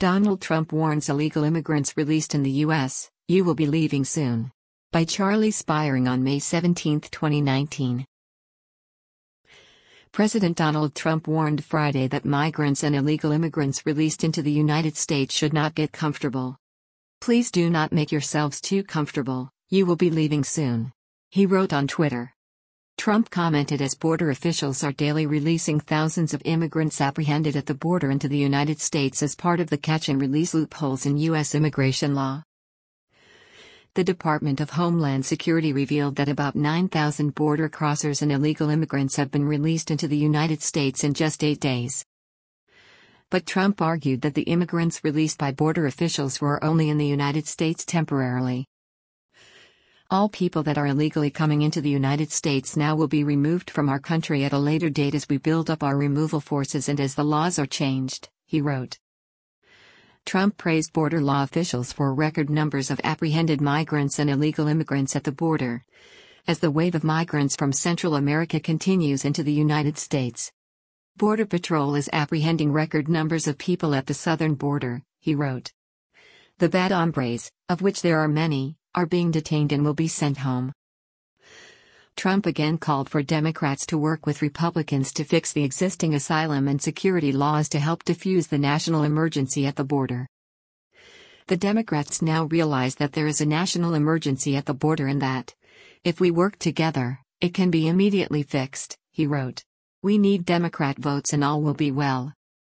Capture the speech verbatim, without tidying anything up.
Donald Trump warns illegal immigrants released in the U S, "You will be leaving soon." By Charlie Spiering on May seventeenth, twenty nineteen. President Donald Trump warned Friday that migrants and illegal immigrants released into the United States should not get comfortable. "Please do not make yourselves too comfortable, you will be leaving soon," he wrote on Twitter. Trump commented as border officials are daily releasing thousands of immigrants apprehended at the border into the United States as part of the catch-and-release loopholes in U S immigration law. The Department of Homeland Security revealed that about nine thousand border crossers and illegal immigrants have been released into the United States in just eight days. But Trump argued that the immigrants released by border officials were only in the United States temporarily. "All people that are illegally coming into the United States now will be removed from our country at a later date as we build up our removal forces and as the laws are changed," he wrote. Trump praised border law officials for record numbers of apprehended migrants and illegal immigrants at the border, as the wave of migrants from Central America continues into the United States. "Border Patrol is apprehending record numbers of people at the southern border," he wrote. "The bad hombres, of which there are many, are being detained and will be sent home." Trump again called for Democrats to work with Republicans to fix the existing asylum and security laws to help defuse the national emergency at the border. "The Democrats now realize that there is a national emergency at the border and that, if we work together, it can be immediately fixed," he wrote. "We need Democrat votes and all will be well."